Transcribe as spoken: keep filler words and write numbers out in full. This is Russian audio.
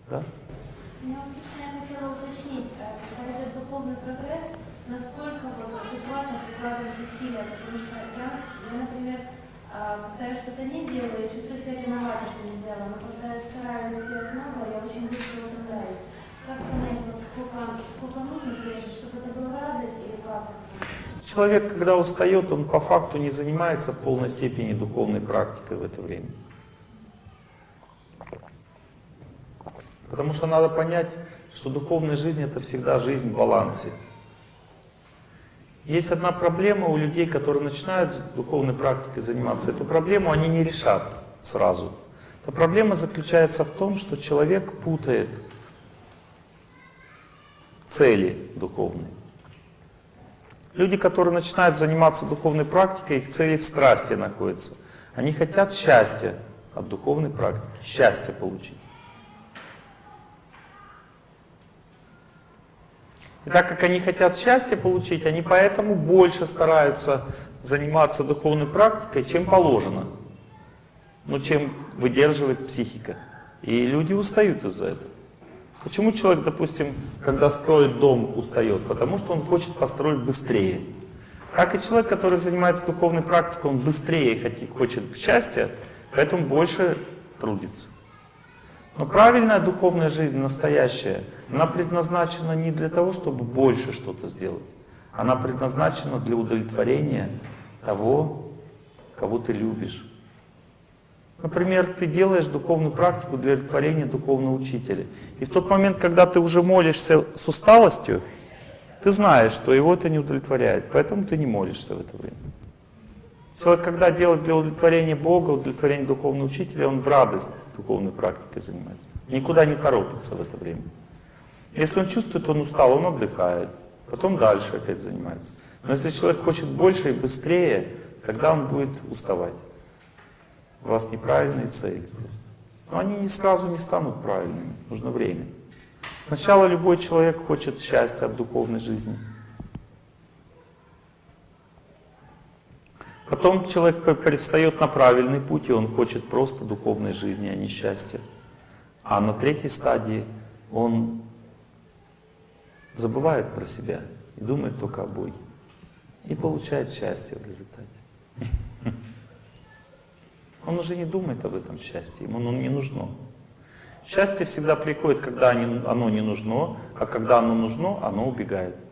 Да? Ну, собственно, я хотела уточнить, когда идет духовный прогресс, насколько вот адекватно прикладывать усилия, потому что я, я, например, когда я что-то не делаю, я чувствую себя виновата, что не сделала, но когда я стараюсь сделать новое, я очень быстро утомляюсь. Как понять, вот сколько, сколько нужно сделать, чтобы это была радость или как? Человек, когда устает, он по факту не занимается в полной степени духовной практикой в это время. Потому что надо понять, что духовная жизнь — это всегда жизнь в балансе. Есть одна проблема у людей, которые начинают духовной практикой заниматься. Эту проблему они не решат сразу. Эта проблема заключается в том, что человек путает цели духовные. Люди, которые начинают заниматься духовной практикой, их цели в страсти находятся. Они хотят счастья от духовной практики, счастье получить. И так как они хотят счастье получить, они поэтому больше стараются заниматься духовной практикой, чем положено. Ну, чем выдерживает психика. И люди устают из-за этого. Почему человек, допустим, когда строит дом, устает? Потому что он хочет построить быстрее. Как и человек, который занимается духовной практикой, он быстрее хочет счастья, поэтому больше трудится. Но правильная духовная жизнь, настоящая, она предназначена не для того, чтобы больше что-то сделать. Она предназначена для удовлетворения того, кого ты любишь. Например, ты делаешь духовную практику для удовлетворения духовного учителя. И в тот момент, когда ты уже молишься с усталостью, ты знаешь, что его это не удовлетворяет, поэтому ты не молишься в это время. Человек, когда делает для удовлетворения Бога, удовлетворения духовного учителя, он в радость духовной практикой занимается. Никуда не торопится в это время. Если он чувствует, он устал, он отдыхает, потом дальше опять занимается. Но если человек хочет больше и быстрее, тогда он будет уставать. У вас неправильные цели просто. Но они не сразу не станут правильными, нужно время. Сначала любой человек хочет счастья от духовной жизни. Потом человек перестает на правильный путь, и он хочет просто духовной жизни, а не счастья. А на третьей стадии он забывает про себя и думает только о Боге. И получает счастье в результате. Он уже не думает об этом счастье, ему оно не нужно. Счастье всегда приходит, когда оно не нужно, а когда оно нужно, оно убегает.